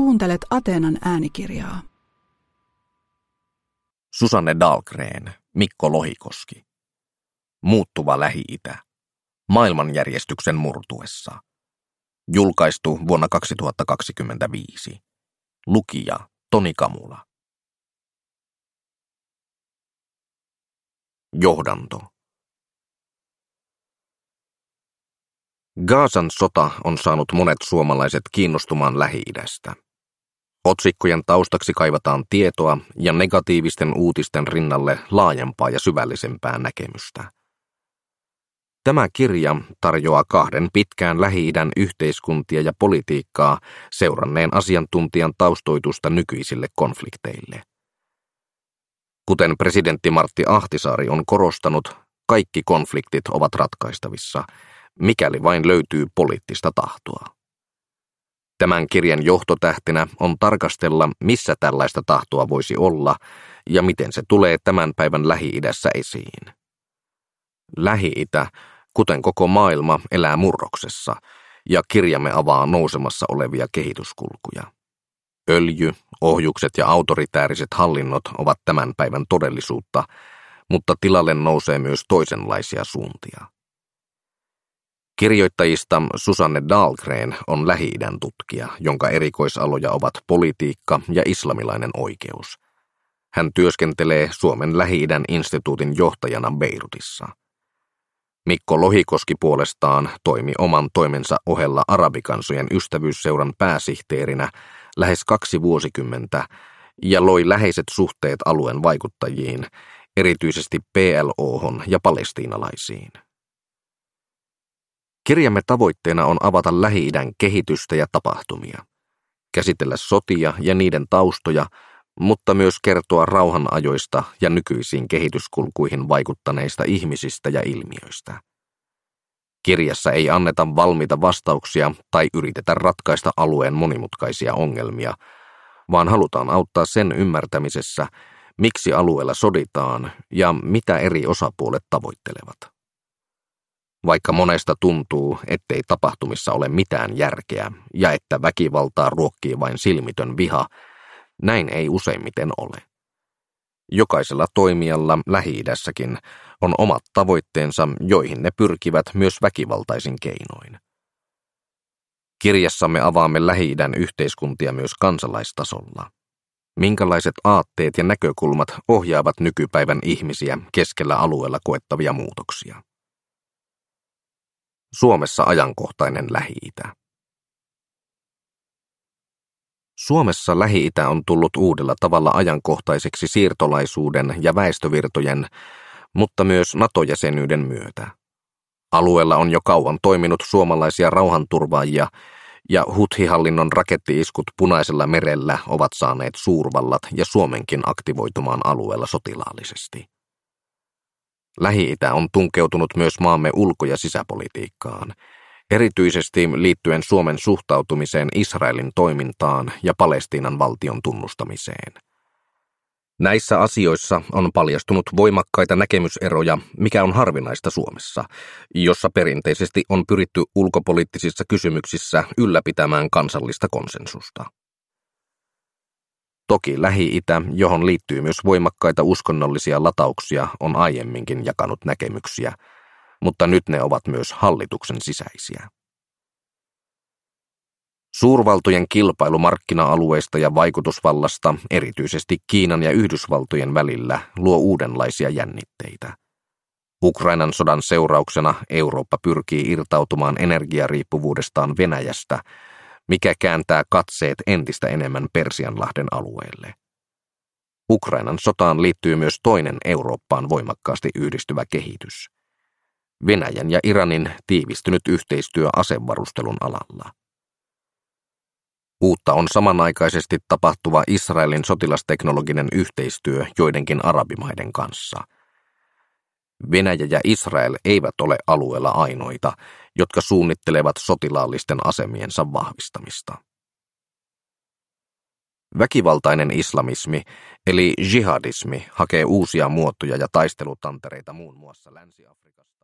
Kuuntelet Ateenan äänikirjaa. Susanne Dahlgren, Mikko Lohikoski. Muuttuva Lähi-itä. Maailmanjärjestyksen murtuessa. Julkaistu vuonna 2025. Lukija Toni Kamula. Johdanto. Gazan sota on saanut monet suomalaiset kiinnostumaan Lähi-idästä. Otsikkojen taustaksi kaivataan tietoa ja negatiivisten uutisten rinnalle laajempaa ja syvällisempää näkemystä. Tämä kirja tarjoaa kahden pitkään Lähi-idän yhteiskuntia ja politiikkaa seuranneen asiantuntijan taustoitusta nykyisille konflikteille. Kuten presidentti Martti Ahtisaari on korostanut, kaikki konfliktit ovat ratkaistavissa, mikäli vain löytyy poliittista tahtoa. Tämän kirjan johtotähtenä on tarkastella, missä tällaista tahtoa voisi olla ja miten se tulee tämän päivän Lähi-idässä esiin. Lähi-itä, kuten koko maailma, elää murroksessa, ja kirjamme avaa nousemassa olevia kehityskulkuja. Öljy, ohjukset ja autoritääriset hallinnot ovat tämän päivän todellisuutta, mutta tilalle nousee myös toisenlaisia suuntia. Kirjoittajista Susanne Dahlgren on Lähi-idän tutkija, jonka erikoisaloja ovat politiikka ja islamilainen oikeus. Hän työskentelee Suomen Lähi-idän instituutin johtajana Beirutissa. Mikko Lohikoski puolestaan toimi oman toimensa ohella Arabikansojen ystävyysseuran pääsihteerinä lähes 2 vuosikymmentä ja loi läheiset suhteet alueen vaikuttajiin, erityisesti PLO:hon ja palestiinalaisiin. Kirjamme tavoitteena on avata Lähi-idän kehitystä ja tapahtumia, käsitellä sotia ja niiden taustoja, mutta myös kertoa rauhanajoista ja nykyisiin kehityskulkuihin vaikuttaneista ihmisistä ja ilmiöistä. Kirjassa ei anneta valmiita vastauksia tai yritetä ratkaista alueen monimutkaisia ongelmia, vaan halutaan auttaa sen ymmärtämisessä, miksi alueella soditaan ja mitä eri osapuolet tavoittelevat. Vaikka monesta tuntuu, ettei tapahtumissa ole mitään järkeä ja että väkivaltaa ruokkii vain silmitön viha, näin ei useimmiten ole. Jokaisella toimijalla Lähi-idässäkin on omat tavoitteensa, joihin ne pyrkivät myös väkivaltaisin keinoin. Kirjassamme avaamme Lähi-idän yhteiskuntia myös kansalaistasolla. Minkälaiset aatteet ja näkökulmat ohjaavat nykypäivän ihmisiä keskellä alueella koettavia muutoksia? Suomessa ajankohtainen Lähi-itä. Suomessa Lähi-itä on tullut uudella tavalla ajankohtaiseksi siirtolaisuuden ja väestövirtojen, mutta myös NATO-jäsenyyden myötä. Alueella on jo kauan toiminut suomalaisia rauhanturvaajia, ja Huthi-hallinnon rakettiiskut Punaisella merellä ovat saaneet suurvallat ja Suomenkin aktivoitumaan alueella sotilaallisesti. Lähi-itä on tunkeutunut myös maamme ulko- ja sisäpolitiikkaan, erityisesti liittyen Suomen suhtautumiseen Israelin toimintaan ja Palestiinan valtion tunnustamiseen. Näissä asioissa on paljastunut voimakkaita näkemyseroja, mikä on harvinaista Suomessa, jossa perinteisesti on pyritty ulkopoliittisissa kysymyksissä ylläpitämään kansallista konsensusta. Toki Lähi-itä, johon liittyy myös voimakkaita uskonnollisia latauksia, on aiemminkin jakanut näkemyksiä, mutta nyt ne ovat myös hallituksen sisäisiä. Suurvaltojen kilpailu markkina-alueista ja vaikutusvallasta, erityisesti Kiinan ja Yhdysvaltojen välillä, luo uudenlaisia jännitteitä. Ukrainan sodan seurauksena Eurooppa pyrkii irtautumaan energiariippuvuudestaan Venäjästä, mikä kääntää katseet entistä enemmän Persianlahden alueelle. Ukrainan sotaan liittyy myös toinen Eurooppaan voimakkaasti yhdistyvä kehitys: Venäjän ja Iranin tiivistynyt yhteistyö asevarustelun alalla. Uutta on samanaikaisesti tapahtuva Israelin sotilasteknologinen yhteistyö joidenkin arabimaiden kanssa. Venäjä ja Israel eivät ole alueella ainoita, jotka suunnittelevat sotilaallisten asemiensa vahvistamista. Väkivaltainen islamismi, eli jihadismi, hakee uusia muotoja ja taistelutantereita muun muassa Länsi-Afrikasta.